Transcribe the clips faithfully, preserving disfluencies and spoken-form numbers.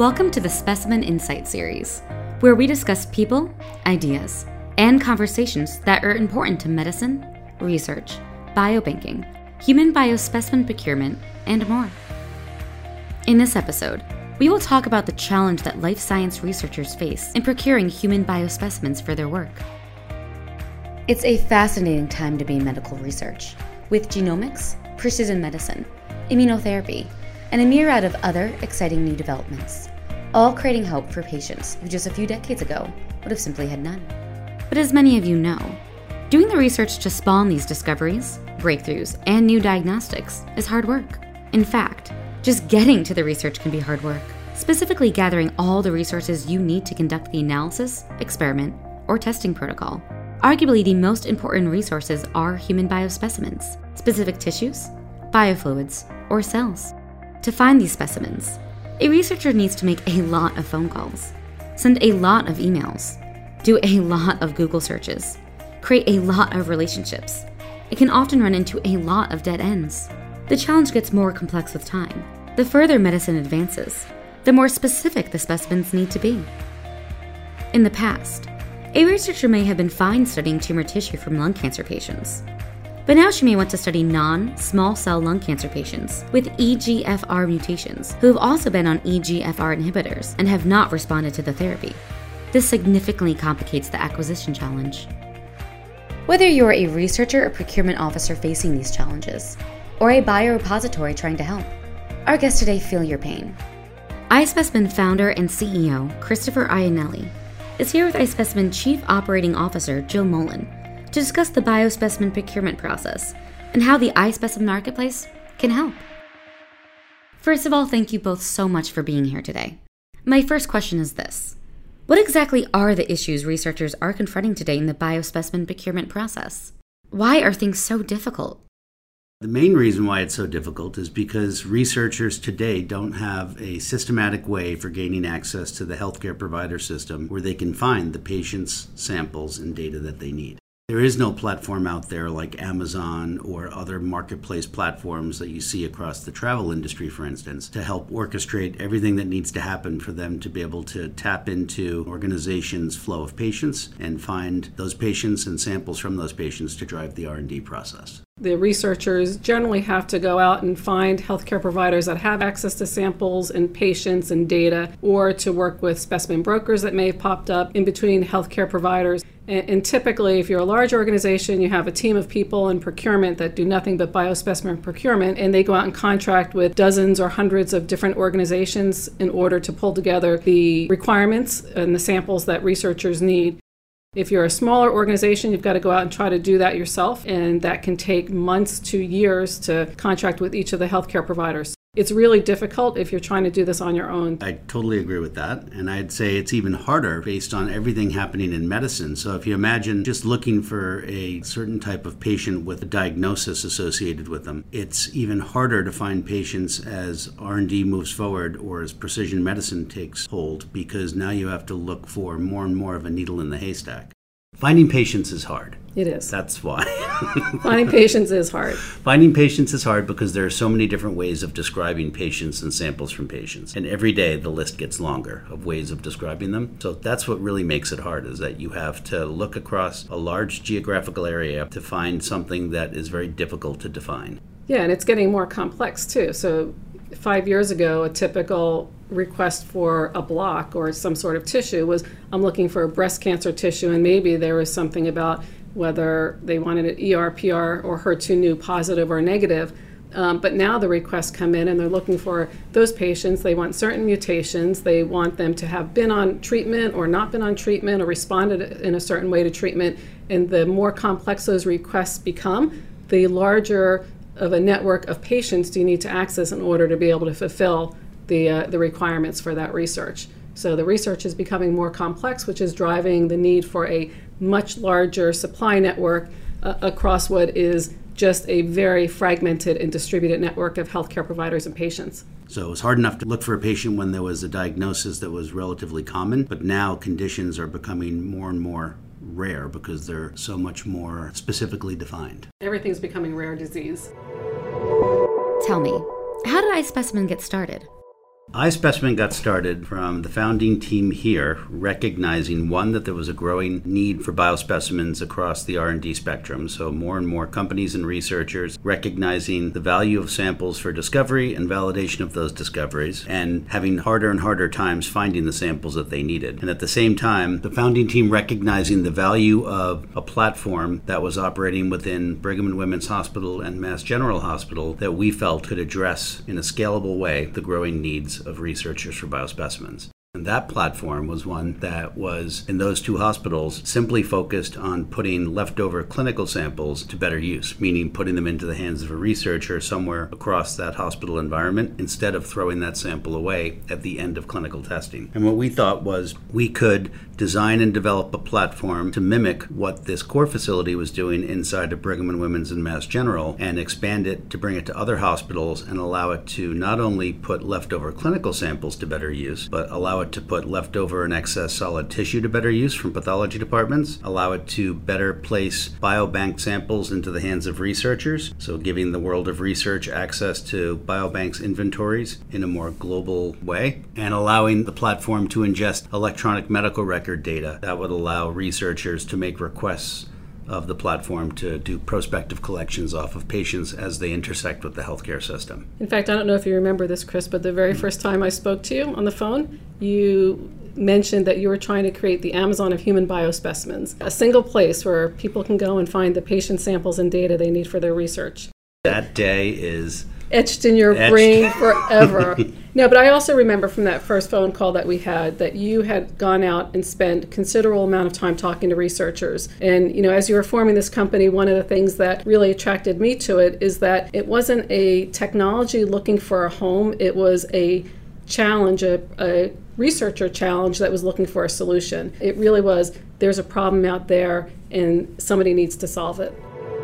Welcome to the Specimen Insight series, where we discuss people, ideas, and conversations that are important to medicine, research, biobanking, human biospecimen procurement, and more. In this episode, we will talk about the challenge that life science researchers face in procuring human biospecimens for their work. It's a fascinating time to be in medical research, with genomics, precision medicine, immunotherapy, and a myriad of other exciting new developments, all creating hope for patients who just a few decades ago would have simply had none. But as many of you know, doing the research to spawn these discoveries, breakthroughs, and new diagnostics is hard work. In fact, just getting to the research can be hard work, specifically gathering all the resources you need to conduct the analysis, experiment, or testing protocol. Arguably, the most important resources are human biospecimens, specific tissues, biofluids, or cells. To find these specimens, a researcher needs to make a lot of phone calls, send a lot of emails, do a lot of Google searches, create a lot of relationships. It can often run into a lot of dead ends. The challenge gets more complex with time. The further medicine advances, the more specific the specimens need to be. In the past, a researcher may have been fine studying tumor tissue from lung cancer patients, but now she may want to study non-small cell lung cancer patients with E G F R mutations who have also been on E G F R inhibitors and have not responded to the therapy. This significantly complicates the acquisition challenge. Whether you're a researcher or procurement officer facing these challenges, or a biorepository trying to help, our guests today feel your pain. iSpecimen founder and C E O Christopher Iannelli is here with iSpecimen Chief Operating Officer Jill Mullen to discuss the biospecimen procurement process and how the iSpecimen marketplace can help. First of all, thank you both so much for being here today. My first question is this: what exactly are the issues researchers are confronting today in the biospecimen procurement process? Why are things so difficult? The main reason why it's so difficult is because researchers today don't have a systematic way for gaining access to the healthcare provider system where they can find the patient's samples and data that they need. There is no platform out there like Amazon or other marketplace platforms that you see across the travel industry, for instance, to help orchestrate everything that needs to happen for them to be able to tap into organizations' flow of patients and find those patients and samples from those patients to drive the R and D process. The researchers generally have to go out and find healthcare providers that have access to samples and patients and data, or to work with specimen brokers that may have popped up in between healthcare providers. And, and typically, if you're a large organization, you have a team of people in procurement that do nothing but biospecimen procurement, and they go out and contract with dozens or hundreds of different organizations in order to pull together the requirements and the samples that researchers need. If you're a smaller organization, you've got to go out and try to do that yourself, and that can take months to years to contract with each of the healthcare providers. It's really difficult if you're trying to do this on your own. I totally agree with that, and I'd say it's even harder based on everything happening in medicine. So if you imagine just looking for a certain type of patient with a diagnosis associated with them, it's even harder to find patients as R and D moves forward or as precision medicine takes hold, because now you have to look for more and more of a needle in the haystack. Finding patients is hard. It is. That's why. Finding patients is hard. Finding patients is hard because there are so many different ways of describing patients and samples from patients. And every day the list gets longer of ways of describing them. So that's what really makes it hard, is that you have to look across a large geographical area to find something that is very difficult to define. Yeah, and it's getting more complex too. So five years ago, a typical request for a block or some sort of tissue was, I'm looking for a breast cancer tissue, and maybe there was something about whether they wanted an E R, P R, or H E R two neu positive or negative. Um, but now the requests come in and they're looking for those patients. They want certain mutations. They want them to have been on treatment or not been on treatment or responded in a certain way to treatment. And the more complex those requests become, the larger of a network of patients do you need to access in order to be able to fulfill the uh, the requirements for that research. So the research is becoming more complex, which is driving the need for a much larger supply network uh, across what is just a very fragmented and distributed network of healthcare providers and patients. So it was hard enough to look for a patient when there was a diagnosis that was relatively common, but now conditions are becoming more and more rare because they're so much more specifically defined. Everything's becoming rare disease. Tell me, how did iSpecimen get started? iSpecimen got started from the founding team here, recognizing, one, that there was a growing need for biospecimens across the R and D spectrum, so more and more companies and researchers recognizing the value of samples for discovery and validation of those discoveries, and having harder and harder times finding the samples that they needed. And at the same time, the founding team recognizing the value of a platform that was operating within Brigham and Women's Hospital and Mass General Hospital that we felt could address in a scalable way the growing needs of researchers for biospecimens. And that platform was one that was, in those two hospitals, simply focused on putting leftover clinical samples to better use, meaning putting them into the hands of a researcher somewhere across that hospital environment instead of throwing that sample away at the end of clinical testing. And what we thought was we could design and develop a platform to mimic what this core facility was doing inside of Brigham and Women's and Mass General, and expand it to bring it to other hospitals and allow it to not only put leftover clinical samples to better use, but allow it to put leftover and excess solid tissue to better use from pathology departments, allow it to better place biobank samples into the hands of researchers, so giving the world of research access to biobanks inventories in a more global way, and allowing the platform to ingest electronic medical record data that would allow researchers to make requests of the platform to do prospective collections off of patients as they intersect with the healthcare system. In fact, I don't know if you remember this, Chris, but the very first time I spoke to you on the phone, you mentioned that you were trying to create the Amazon of human biospecimens, a single place where people can go and find the patient samples and data they need for their research. That day is etched in your etched. brain forever. No, but I also remember from that first phone call that we had that you had gone out and spent considerable amount of time talking to researchers. And, you know, as you were forming this company, one of the things that really attracted me to it is that it wasn't a technology looking for a home. It was a challenge, a, a researcher challenge that was looking for a solution. It really was, there's a problem out there and somebody needs to solve it.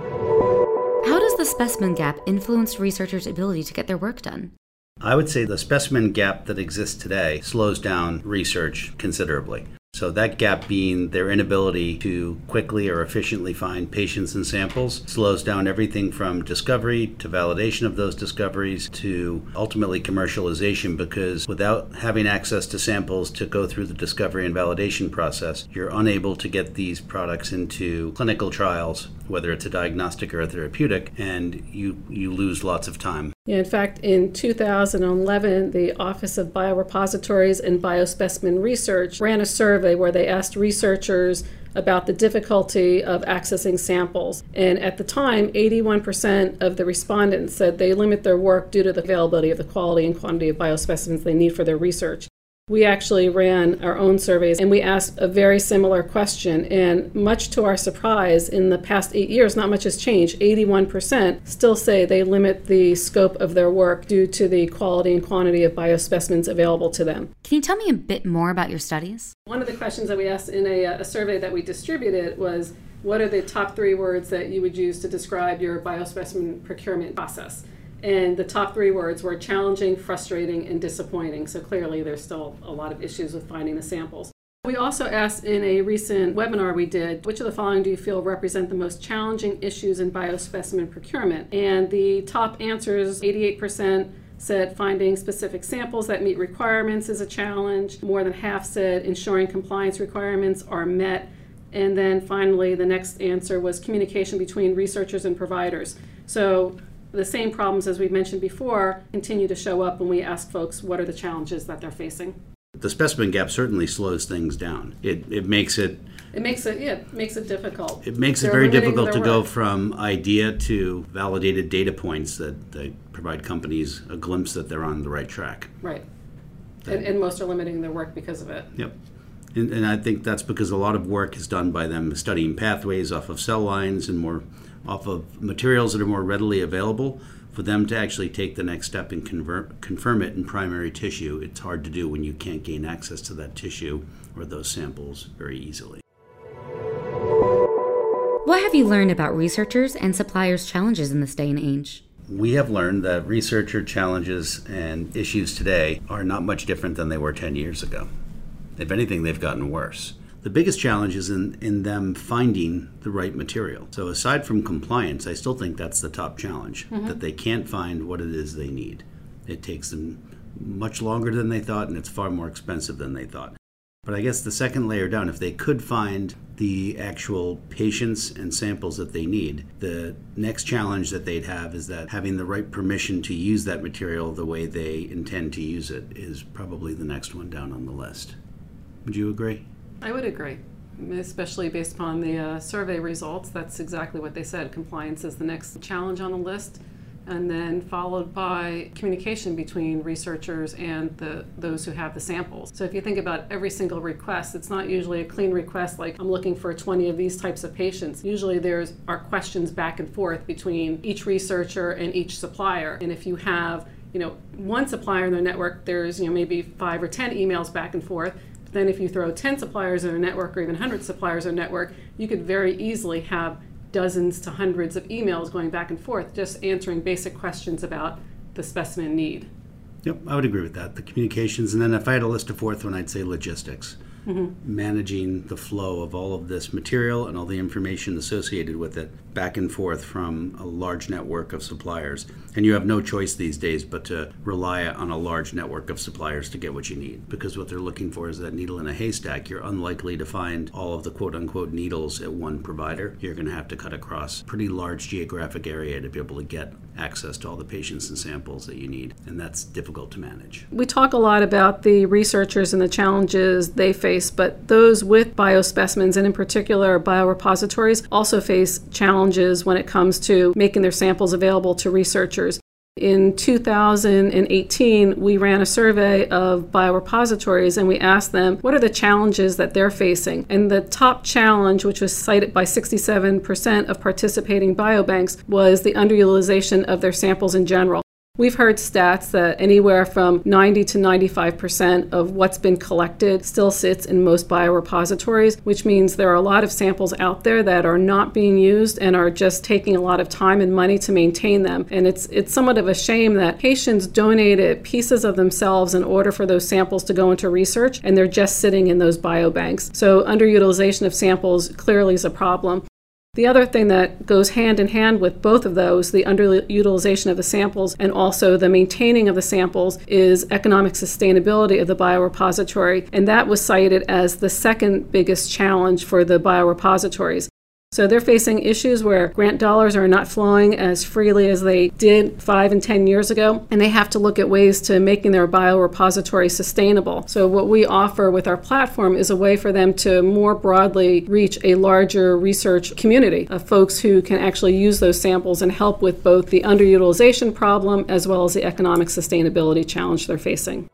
How does the specimen gap influence researchers' ability to get their work done? I would say the specimen gap that exists today slows down research considerably. So that gap being their inability to quickly or efficiently find patients and samples slows down everything from discovery to validation of those discoveries to ultimately commercialization, because without having access to samples to go through the discovery and validation process, you're unable to get these products into clinical trials, whether it's a diagnostic or a therapeutic, and you, you lose lots of time. Yeah, in fact, in two thousand eleven, the Office of Biorepositories and Biospecimen Research ran a survey where they asked researchers about the difficulty of accessing samples. And at the time, eighty-one percent of the respondents said they limit their work due to the availability of the quality and quantity of biospecimens they need for their research. We actually ran our own surveys and we asked a very similar question, and much to our surprise, in the past eight years, not much has changed. eighty-one percent still say they limit the scope of their work due to the quality and quantity of biospecimens available to them. Can you tell me a bit more about your studies? One of the questions that we asked in a, a survey that we distributed was, what are the top three words that you would use to describe your biospecimen procurement process? And the top three words were challenging, frustrating, and disappointing. So clearly there's still a lot of issues with finding the samples. We also asked in a recent webinar we did, which of the following do you feel represent the most challenging issues in biospecimen procurement? And the top answers, eighty-eight percent said finding specific samples that meet requirements is a challenge. More than half said ensuring compliance requirements are met. And then finally, the next answer was communication between researchers and providers. So the same problems as we mentioned before continue to show up when we ask folks what are the challenges that they're facing. The specimen gap certainly slows things down. It it makes it It makes it yeah, it makes it difficult. It makes They're it very limiting difficult their to go work. from idea to validated data points that, that provide companies a glimpse that they're on the right track. Right. And, and most are limiting their work because of it. Yep. And, and I think that's because a lot of work is done by them studying pathways off of cell lines and more off of materials that are more readily available. For them to actually take the next step and convert, confirm it in primary tissue, it's hard to do when you can't gain access to that tissue or those samples very easily. What have you learned about researchers and suppliers' challenges in this day and age? We have learned that researcher challenges and issues today are not much different than they were ten years ago. If anything, they've gotten worse. The biggest challenge is in, in them finding the right material. So aside from compliance, I still think that's the top challenge, mm-hmm. that they can't find what it is they need. It takes them much longer than they thought, and it's far more expensive than they thought. But I guess the second layer down, if they could find the actual patients and samples that they need, the next challenge that they'd have is that having the right permission to use that material the way they intend to use it is probably the next one down on the list. Would you agree? I would agree, especially based upon the uh, survey results. That's exactly what they said. Compliance is the next challenge on the list, and then followed by communication between researchers and the those who have the samples. So if you think about every single request, it's not usually a clean request like I'm looking for twenty of these types of patients. Usually there's are questions back and forth between each researcher and each supplier. And if you have, you know, one supplier in their network, there's, you know, maybe five or ten emails back and forth. But then if you throw ten suppliers in a network or even one hundred suppliers in a network, you could very easily have dozens to hundreds of emails going back and forth, just answering basic questions about the specimen need. Yep, I would agree with that. The communications, and then if I had to list a fourth one, I'd say logistics. Mm-hmm. Managing the flow of all of this material and all the information associated with it back and forth from a large network of suppliers. And you have no choice these days but to rely on a large network of suppliers to get what you need, because what they're looking for is that needle in a haystack. You're unlikely to find all of the quote-unquote needles at one provider. You're going to have to cut across a pretty large geographic area to be able to get access to all the patients and samples that you need, and that's difficult to manage. We talk a lot about the researchers and the challenges they face, but those with biospecimens, and in particular biorepositories, also face challenges when it comes to making their samples available to researchers. In two thousand eighteen, we ran a survey of biorepositories and we asked them what are the challenges that they're facing. And the top challenge, which was cited by sixty-seven percent of participating biobanks, was the underutilization of their samples in general. We've heard stats that anywhere from ninety to ninety-five percent of what's been collected still sits in most biorepositories, which means there are a lot of samples out there that are not being used and are just taking a lot of time and money to maintain them. And it's it's somewhat of a shame that patients donated pieces of themselves in order for those samples to go into research, and they're just sitting in those biobanks. So underutilization of samples clearly is a problem. The other thing that goes hand in hand with both of those, the underutilization of the samples and also the maintaining of the samples, is economic sustainability of the biorepository. And that was cited as the second biggest challenge for the biorepositories. So they're facing issues where grant dollars are not flowing as freely as they did five and ten years ago, and they have to look at ways to making their biorepository sustainable. So what we offer with our platform is a way for them to more broadly reach a larger research community of folks who can actually use those samples and help with both the underutilization problem as well as the economic sustainability challenge they're facing.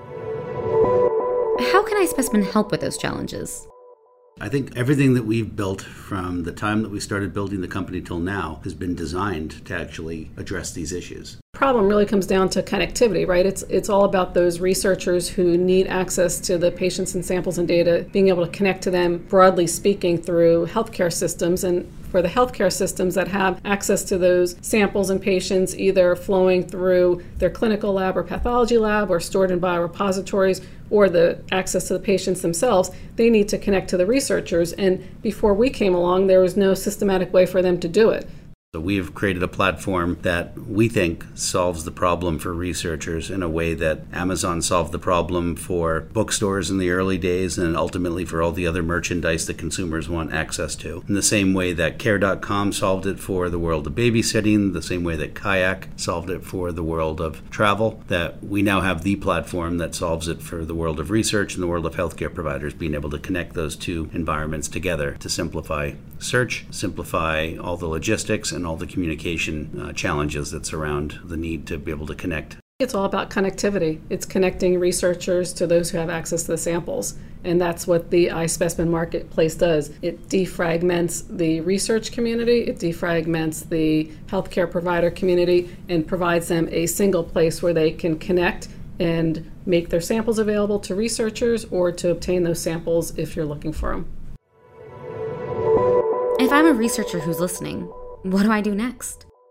How can iSpecimen help with those challenges? I think everything that we've built from the time that we started building the company till now has been designed to actually address these issues. The problem really comes down to connectivity, right? It's it's all about those researchers who need access to the patients and samples and data, being able to connect to them, broadly speaking, through healthcare systems. And for the healthcare systems that have access to those samples and patients, either flowing through their clinical lab or pathology lab or stored in biorepositories, or the access to the patients themselves, they need to connect to the researchers. And before we came along, there was no systematic way for them to do it. So we have created a platform that we think solves the problem for researchers in a way that Amazon solved the problem for bookstores in the early days and ultimately for all the other merchandise that consumers want access to. In the same way that Care dot com solved it for the world of babysitting, the same way that Kayak solved it for the world of travel, that we now have the platform that solves it for the world of research and the world of healthcare providers, being able to connect those two environments together to simplify search, simplify all the logistics, and all the communication uh, challenges that surround the need to be able to connect. It's all about connectivity. It's connecting researchers to those who have access to the samples. And that's what the iSpecimen Marketplace does. It defragments the research community, it defragments the healthcare provider community, and provides them a single place where they can connect and make their samples available to researchers or to obtain those samples if you're looking for them. If I'm a researcher who's listening, what do I do next?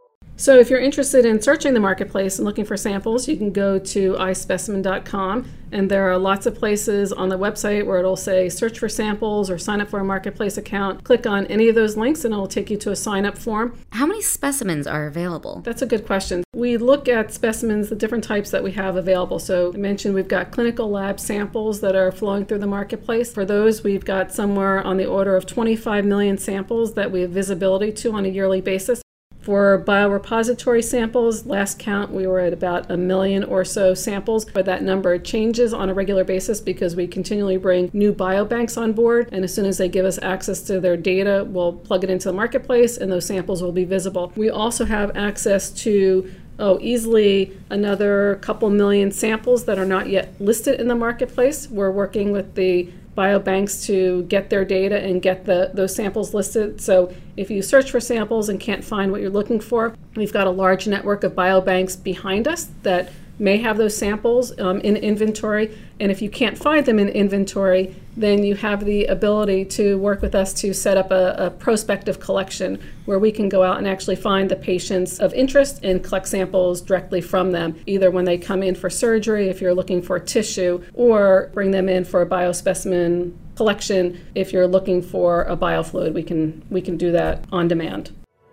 So if you're interested in searching the marketplace and looking for samples, you can go to i specimen dot com, and there are lots of places on the website where it'll say search for samples or sign up for a marketplace account. Click on any of those links and it'll take you to a sign-up form. How many specimens are available? That's a good question. We look at specimens, the different types that we have available. So I mentioned we've got clinical lab samples that are flowing through the marketplace. For those, we've got somewhere on the order of twenty-five million samples that we have visibility to on a yearly basis. For biorepository samples, last count we were at about a million or so samples, but that number changes on a regular basis because we continually bring new biobanks on board, and as soon as they give us access to their data, we'll plug it into the marketplace and those samples will be visible. We also have access to oh, easily another couple million samples that are not yet listed in the marketplace. We're working with the biobanks to get their data and get the, those samples listed. So if you search for samples and can't find what you're looking for, we've got a large network of biobanks behind us that may have those samples um, in inventory. And if you can't find them in inventory, then you have the ability to work with us to set up a, a prospective collection where we can go out and actually find the patients of interest and collect samples directly from them, either when they come in for surgery, if you're looking for tissue, or bring them in for a biospecimen collection if you're looking for a biofluid. We can, we can do that on demand.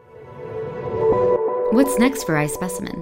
What's next for iSpecimen?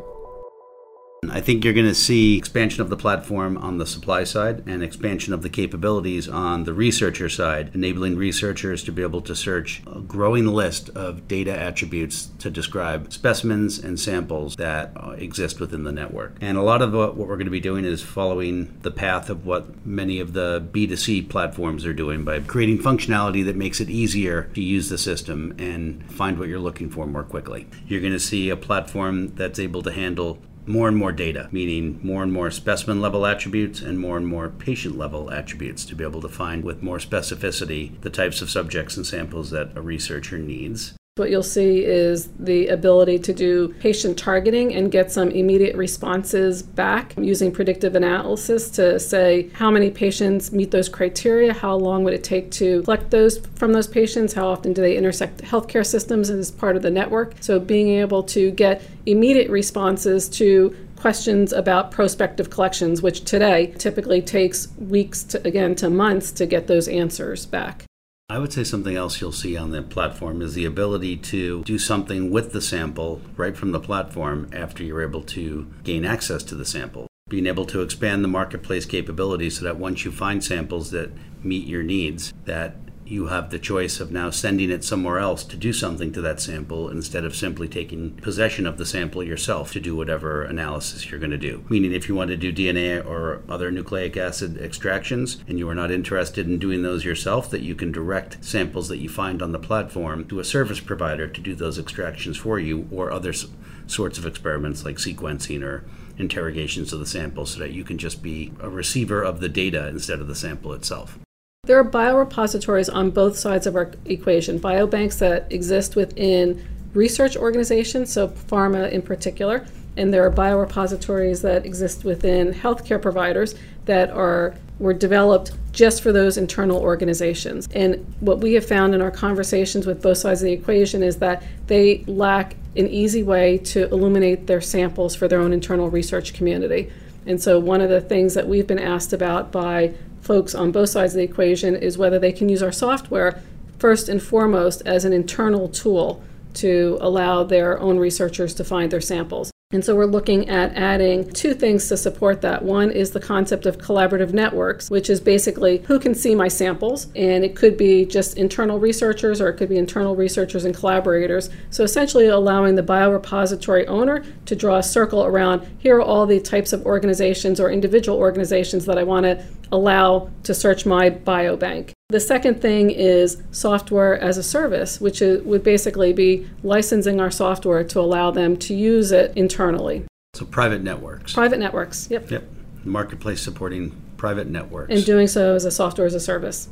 I think you're going to see expansion of the platform on the supply side and expansion of the capabilities on the researcher side, enabling researchers to be able to search a growing list of data attributes to describe specimens and samples that uh, exist within the network. And a lot of what, what we're going to be doing is following the path of what many of the B two C platforms are doing by creating functionality that makes it easier to use the system and find what you're looking for more quickly. You're going to see a platform that's able to handle more and more data, meaning more and more specimen level attributes and more and more patient level attributes to be able to find with more specificity the types of subjects and samples that a researcher needs. What you'll see is the ability to do patient targeting and get some immediate responses back using predictive analysis to say how many patients meet those criteria, how long would it take to collect those from those patients, how often do they intersect healthcare systems as part of the network. So being able to get immediate responses to questions about prospective collections, which today typically takes weeks to, again, to months to get those answers back. I would say something else you'll see on the platform is the ability to do something with the sample right from the platform after you're able to gain access to the sample. Being able to expand the marketplace capabilities so that once you find samples that meet your needs, that you have the choice of now sending it somewhere else to do something to that sample instead of simply taking possession of the sample yourself to do whatever analysis you're going to do. Meaning if you want to do D N A or other nucleic acid extractions and you are not interested in doing those yourself, that you can direct samples that you find on the platform to a service provider to do those extractions for you, or other s- sorts of experiments like sequencing or interrogations of the sample, so that you can just be a receiver of the data instead of the sample itself. There are biorepositories on both sides of our equation, biobanks that exist within research organizations, so pharma in particular, and there are biorepositories that exist within healthcare providers that are were developed just for those internal organizations. And what we have found in our conversations with both sides of the equation is that they lack an easy way to illuminate their samples for their own internal research community. And so one of the things that we've been asked about by folks on both sides of the equation is whether they can use our software first and foremost as an internal tool to allow their own researchers to find their samples. And so we're looking at adding two things to support that. One is the concept of collaborative networks, which is basically who can see my samples. And it could be just internal researchers, or it could be internal researchers and collaborators. So essentially allowing the biorepository owner to draw a circle around, here are all the types of organizations or individual organizations that I want to allow to search my biobank. The second thing is software as a service, which is, would basically be licensing our software to allow them to use it internally. So private networks. Private networks, yep. Yep. Marketplace supporting private networks. And doing so as a software as a service.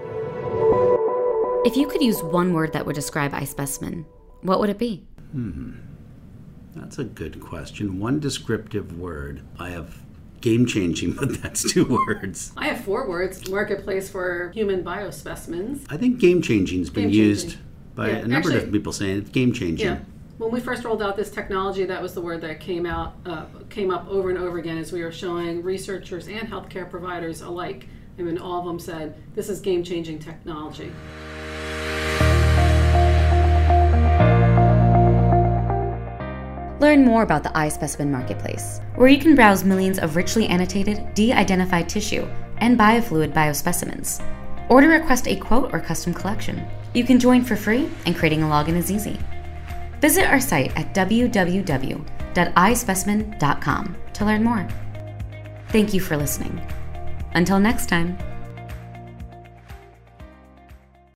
If you could use one word that would describe iSpecimen, what would it be? Hmm. That's a good question. One descriptive word. I have game-changing, but that's two words. I have four words. Marketplace for human biospecimens. I think game-changing has been Game-changing. used by Yeah, a number actually, of different people saying it's game-changing. Yeah. When we first rolled out this technology, that was the word that came out, uh, came up over and over again as we were showing researchers and healthcare providers alike. I mean, all of them said, this is game-changing technology. Learn more about the iSpecimen Marketplace, where you can browse millions of richly annotated, de-identified tissue and biofluid biospecimens, or to request a quote or custom collection. You can join for free, and creating a login is easy. Visit our site at w w w dot i specimen dot com to learn more. Thank you for listening. Until next time.